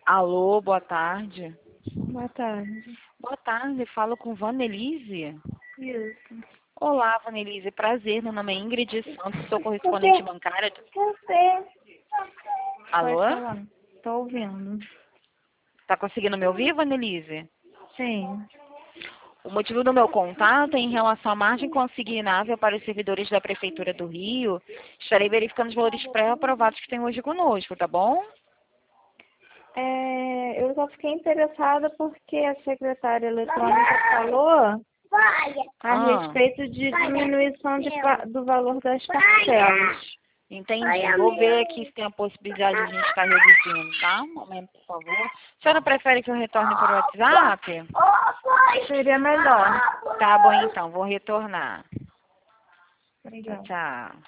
Alô, boa tarde. Boa tarde. Boa tarde, falo com Vanelise. Isso. Olá, Vanelise, prazer, meu nome é Ingrid Santos, sou correspondente bancária. Você Alô? pode falar. Tô ouvindo. Tá conseguindo me ouvir, Vanelise? Sim. O motivo do meu contato é em relação à margem consignável para os servidores da Prefeitura do Rio. Estarei verificando os valores pré-aprovados que tem hoje conosco, tá bom? Eu só fiquei interessada porque a secretária eletrônica falou a respeito de diminuição do valor das parcelas. Entendi. Vou ver aqui se tem a possibilidade de a gente estar reduzindo, tá? Um momento, por favor. A senhora prefere que eu retorne para o WhatsApp? Seria melhor. Tá bom, então. Vou retornar. Tchau, Obrigada. tchau.